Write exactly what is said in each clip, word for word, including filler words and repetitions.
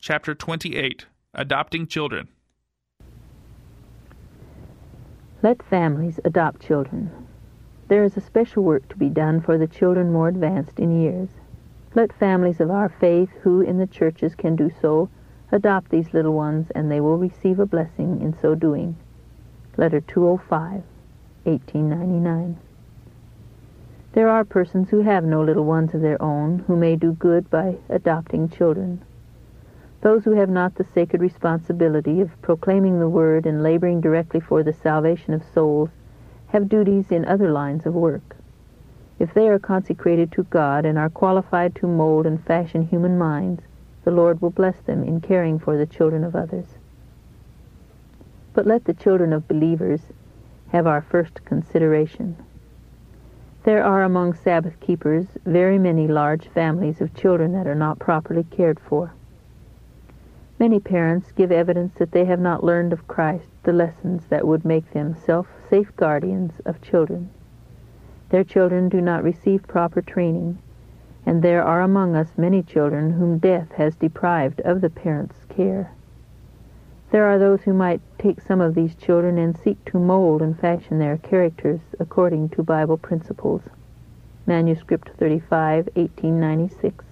Chapter twenty-eight, Adopting Children. Let families adopt children. There is a special work to be done for the children more advanced in years. Let families of our faith who in the churches can do so adopt these little ones, and they will receive a blessing in so doing. Letter two oh five, eighteen ninety-nine. There are persons who have no little ones of their own who may do good by adopting children. Those who have not the sacred responsibility of proclaiming the word and laboring directly for the salvation of souls have duties in other lines of work. If they are consecrated to God and are qualified to mold and fashion human minds, the Lord will bless them in caring for the children of others. But let the children of believers have our first consideration. There are among Sabbath keepers very many large families of children that are not properly cared for. Many parents give evidence that they have not learned of Christ the lessons that would make them self-safe guardians of children. Their children do not receive proper training, and there are among us many children whom death has deprived of the parents' care. There are those who might take some of these children and seek to mold and fashion their characters according to Bible principles. Manuscript thirty-five, eighteen ninety-six.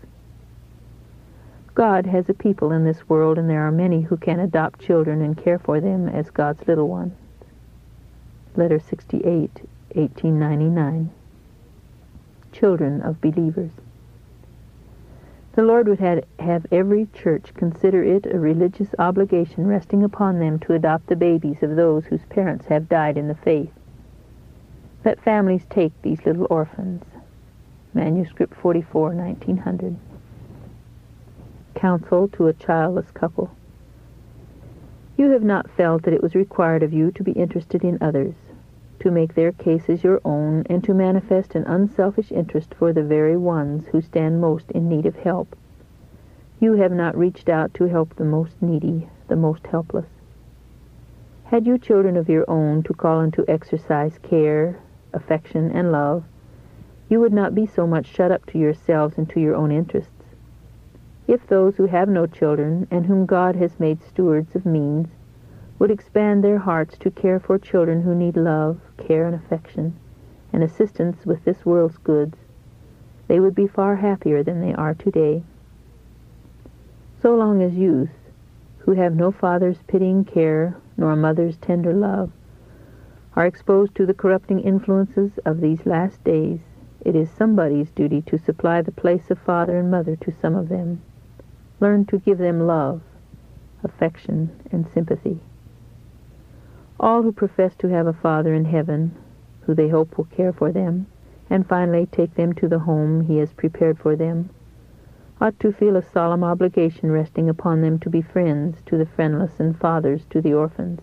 God has a people in this world, and there are many who can adopt children and care for them as God's little ones. Letter sixty-eight, eighteen ninety-nine. Children of believers. The Lord would have, have every church consider it a religious obligation resting upon them to adopt the babies of those whose parents have died in the faith. Let families take these little orphans. Manuscript forty-four, nineteen hundred. Counsel to a childless couple. You have not felt that it was required of you to be interested in others, to make their cases your own, and to manifest an unselfish interest for the very ones who stand most in need of help. You have not reached out to help the most needy, the most helpless. Had you children of your own to call and to exercise care, affection, and love, you would not be so much shut up to yourselves and to your own interests. If those who have no children, and whom God has made stewards of means, would expand their hearts to care for children who need love, care, and affection, and assistance with this world's goods, they would be far happier than they are today. So long as youth, who have no father's pitying care, nor mother's tender love, are exposed to the corrupting influences of these last days, it is somebody's duty to supply the place of father and mother to some of them. Learn to give them love, affection, and sympathy. All who profess to have a Father in heaven, who they hope will care for them, and finally take them to the home He has prepared for them, ought to feel a solemn obligation resting upon them to be friends to the friendless and fathers to the orphans,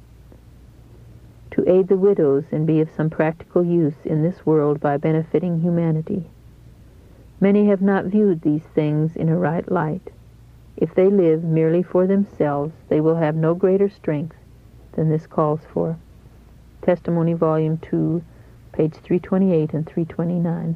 to aid the widows and be of some practical use in this world by benefiting humanity. Many have not viewed these things in a right light. If they live merely for themselves, they will have no greater strength than this calls for. Testimony, Volume two, page three twenty-eight and three twenty-nine.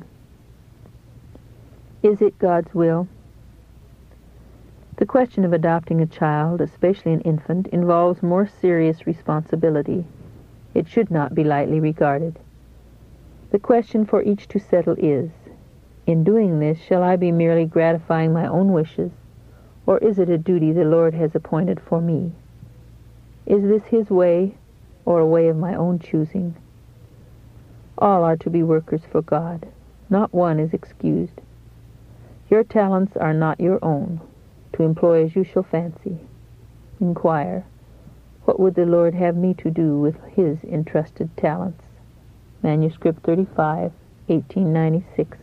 Is it God's will? The question of adopting a child, especially an infant, involves more serious responsibility. It should not be lightly regarded. The question for each to settle is, in doing this, shall I be merely gratifying my own wishes, or is it a duty the Lord has appointed for me? Is this His way, or a way of my own choosing? All are to be workers for God. Not one is excused. Your talents are not your own, to employ as you shall fancy. Inquire, what would the Lord have me to do with His entrusted talents? Manuscript thirty-five, eighteen ninety-six.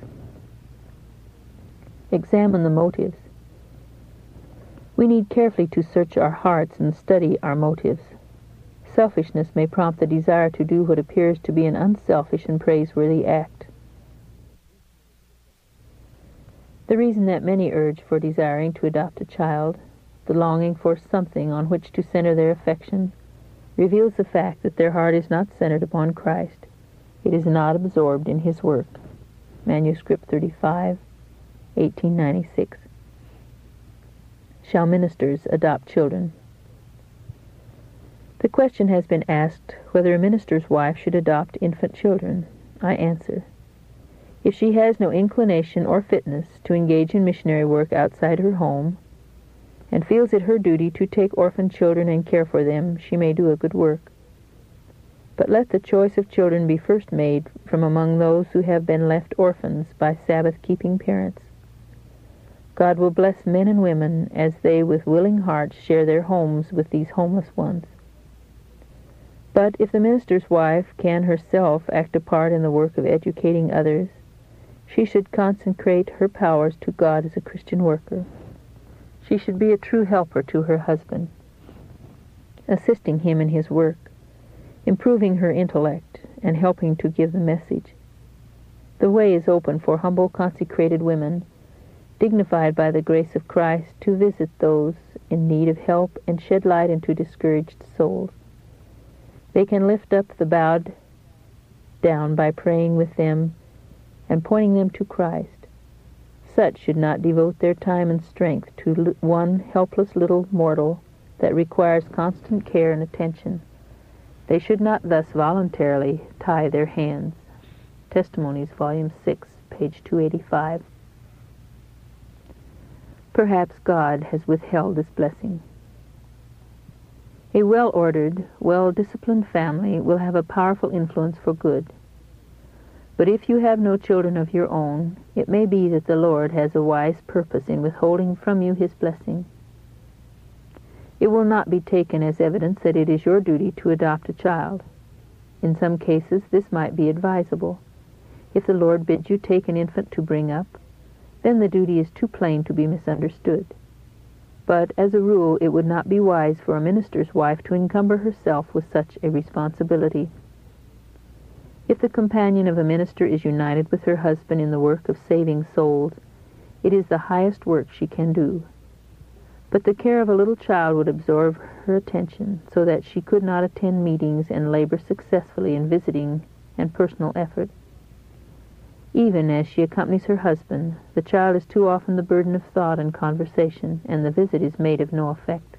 Examine the motives. We need carefully to search our hearts and study our motives. Selfishness may prompt the desire to do what appears to be an unselfish and praiseworthy act. The reason that many urge for desiring to adopt a child, the longing for something on which to center their affection, reveals the fact that their heart is not centered upon Christ. It is not absorbed in His work. Manuscript thirty-five, eighteen ninety-six. Shall ministers adopt children? The question has been asked whether a minister's wife should adopt infant children. I answer, if she has no inclination or fitness to engage in missionary work outside her home, and feels it her duty to take orphan children and care for them, she may do a good work. But let the choice of children be first made from among those who have been left orphans by Sabbath-keeping parents. God will bless men and women as they with willing hearts share their homes with these homeless ones. But if the minister's wife can herself act a part in the work of educating others, she should consecrate her powers to God as a Christian worker. She should be a true helper to her husband, assisting him in his work, improving her intellect, and helping to give the message. The way is open for humble consecrated women, dignified by the grace of Christ, to visit those in need of help and shed light into discouraged souls. They can lift up the bowed down by praying with them and pointing them to Christ. Such should not devote their time and strength to one helpless little mortal that requires constant care and attention. They should not thus voluntarily tie their hands. Testimonies, Volume six, page two eighty-five. Perhaps God has withheld this blessing. A well-ordered, well-disciplined family will have a powerful influence for good. But if you have no children of your own, it may be that the Lord has a wise purpose in withholding from you his blessing. It will not be taken as evidence that it is your duty to adopt a child. In some cases, this might be advisable. If the Lord bids you take an infant to bring up, then the duty is too plain to be misunderstood. But, as a rule, it would not be wise for a minister's wife to encumber herself with such a responsibility. If the companion of a minister is united with her husband in the work of saving souls, it is the highest work she can do. But the care of a little child would absorb her attention, so that she could not attend meetings and labor successfully in visiting and personal effort. Even as she accompanies her husband, the child is too often the burden of thought and conversation, and the visit is made of no effect.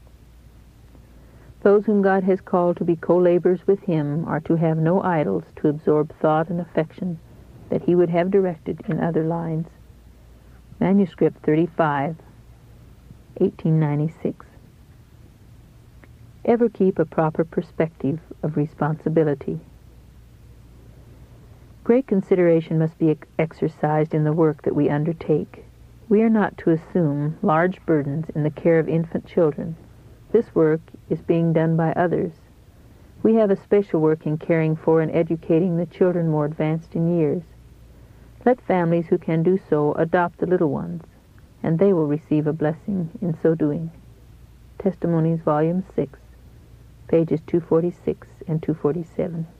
Those whom God has called to be co-laborers with him are to have no idols to absorb thought and affection that he would have directed in other lines. Manuscript thirty-five, eighteen ninety-six. Ever keep a proper perspective of responsibility. Great consideration must be exercised in the work that we undertake. We are not to assume large burdens in the care of infant children. This work is being done by others. We have a special work in caring for and educating the children more advanced in years. Let families who can do so adopt the little ones, and they will receive a blessing in so doing. Testimonies, Volume six, pages two forty-six and two forty-seven.